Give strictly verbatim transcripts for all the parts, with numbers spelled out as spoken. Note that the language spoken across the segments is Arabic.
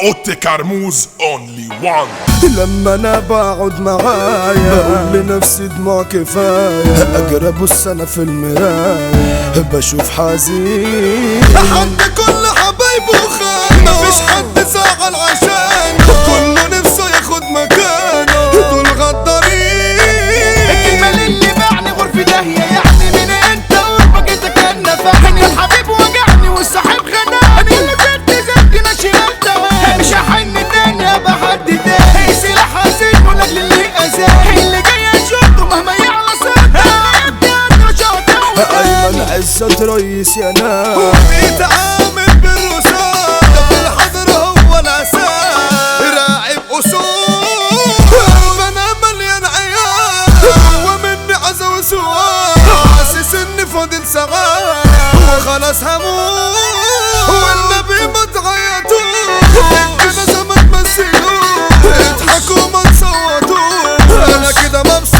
اوتي كرموز اونلي وان. لما انا بقعد معايا بقول لنفسي دموع كفايه، اجري ابص انا في المرايه بشوف حزين. حد كل حبايبه خان، مفيش حد زعل عشانه، كله نفسه ياخد مكانه، دول غدارين. الكلمة اللي باعني غرفة داهية، يعني من انت قربك انت كان نفعني. الحبيب وجعني والصاحب خدعني، اللي زدت زدت ماشي التواني. مش هحن تاني ابقى حد تاني، سلاح حاسين ولاجل اللي اذاني. اللي جاي اشوفه مهما يعلى صوته، ايمن عزت رئيس يا ناس، وبيتعامل بالرصاص، ده في الحضر هو الاساس، راعب اصول. انا مليان عيال ومني عزا وسؤال، حاسس اني فاضل ساعات وخلاص هموت، والنبي ما تعيطوش، كده زمان مثلوش، اضحكوا ما تصوتوش، انا كده مبسوط.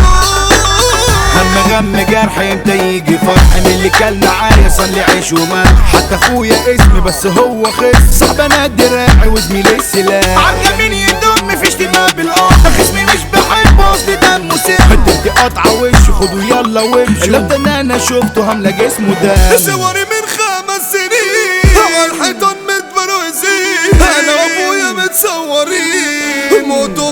هم غم جرح امتى يجي فرح، من اللي كان معايا صلي عيش وملح. حتى اخويا اسمي بس هو خس، صاحب انا دراعي وزميلي السلاح. عارفه مين يدم مفيش دماء بالقطع، خصمي مش بحبه اصل دمه ساح. حتتي قطعه وشه خدوا يلا وامشوا، لو ده انا شفته هملا جسمه دم. صوري من خمس سنين على الحيطان متبروزين، انا وابويا متصورين، موتوا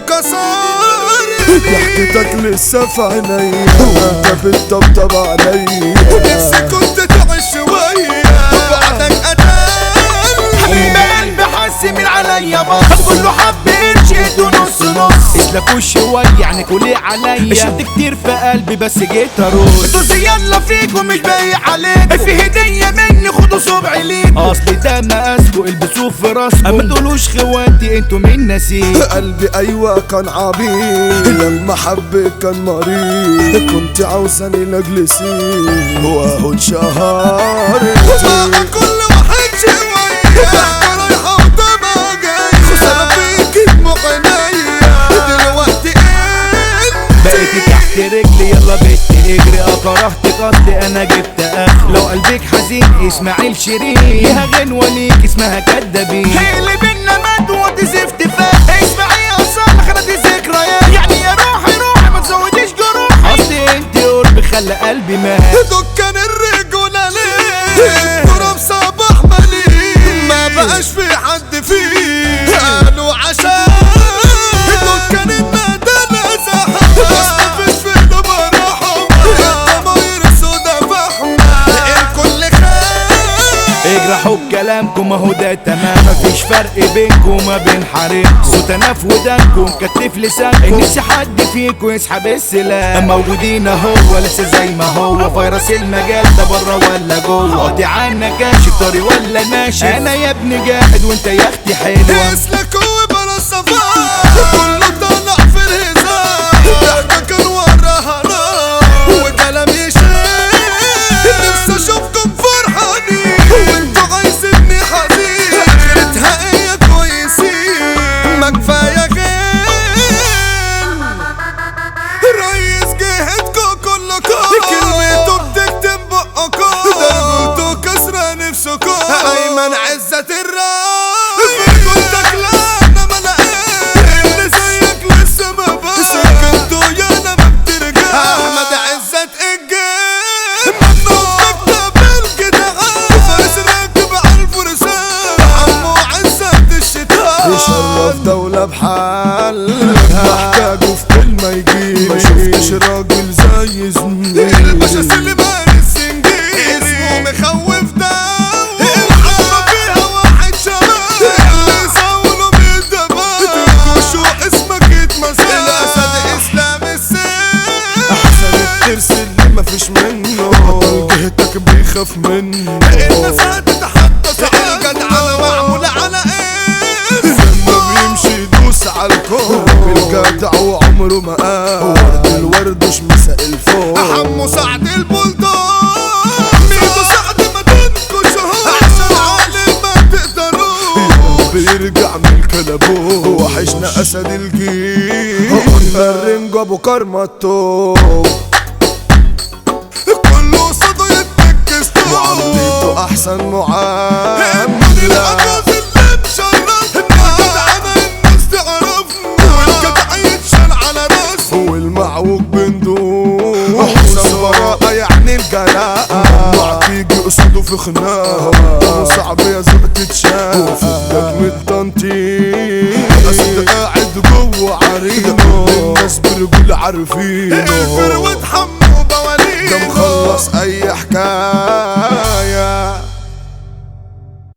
كسر. ضحكتك لسه في عينيا وانت بتطبطب عليا، نفسي كنت تعيش شويه وبعدك قتل. حبيب قلبي حس من عليا بص، كله حب قرش نص نص. اسلكوا شويه يعني كلي عليا، شفت كتير في قلبي بس جيت ارص. دوس يلا فيكم مش بايع عليك، في هديه مني خدوا صبعي ليك. اصل ده مقاسكوا البسوه في راسكم، ما تقولوش خواتي انتوا مين ناسين. قلبي ايوه كان عبيط، لما حبك كان مريض، كنت عاوزاني لاجلسي واهو اتشهرت. بقى كل واحد شويه رايحه وطبعا جايه، خساره فيك دموع عينيا دلوقتي انت بقيتي تحت رجلي يلا بنت اجري. اه كرهتك اصلي انا جبت اخر، لو قلبك حزين اسماعيل شيرين، ليها غنوه ليك اسمها كدابين. هي اللي بينا مات ودي زفت فات، اسمعي يا صالح انا دي ذكريات، يعني يا روحي روحي ما تزوديش جروحي. اصلي انت قرب خلى قلبي مات. دكان الرجوله ليه التراب صباح مليء، ما بقاش في حد فيه قالوا عشان دكان الندى زحمه، بس مفيش في ايده براحه، الضماير سودا فحمه الكل خاف. اجرحوا بكلامكم اهو ده تمام، مفيش فرق بينكم وما بين حريمكم، صوت انا في ودانكم كتف لسانكم، نفسي حد فيكم يسحب السلاح. موجودين اهو لسه زي ما هو، فيروس المجال ده بره ولا جوه، قاطع عنك كاشف طري ولا ناشف. انا يا ابني جاحد وانت يا اختي حلوه، اسلك وبلا صفار، كله طالع في الهزار، ضحكة كان وراها نار وكلام يشيل. نفسي اشوفكم فرحانين وانتوا عايزيني حزين، اخرتها ايه كويسين ما كفايه غير. ريس جهتكم كلكم كلمته بتكتم بقكم، درجته كسرة نفسكم. ايمن عزت الراي كنتك لا انا ما لقيت، اللي زيك لسه ما بقى سكنتوا يا انا ما بترجع. احمد عزت الجيم ممنوع مكتب الجدعان، فارس راكب على الفرسان، عمو عزت الشتاء يشرف دولة بحال، محتاجه في كلمة يجيب، ما شفتش راجل زي زميلي الباشا سليمان السنجيري، اسمه مخوف داو، الحرب فيها واحد شباب، اللي يزاولوا بالدباب، تنكشوا اسمك يتمسك، الاسد اسلام السيف، احسن الترس اللي مفيش منه، بطل جهتك بيخاف منه، الناس هتتحدث عن الجدعنة معمولة على ايه، لما بيمشي يدوس على الكون، الجدع وعمره ما قال، ورد الورد مش مسائل فوق، حمو سعد البلطان، ميدو سعد ما تنكشوش، احسن عالم ما تقدروش، بيرجع من كلابوه، وحشنا اسد الجيل، قلنا الرنج ابو كرمة التوب، كله صدى يتنكس توب، معاملته احسن معاملة، العجوز اللي مشرف معوج بندوق حسام براءة يعني الجلاء ممنوع تيجي قصاده في خناقة ابو صعب يا زق تتشاف فدك من التنطيط اصل قاعد جوه عريض الناس برجول عارفينه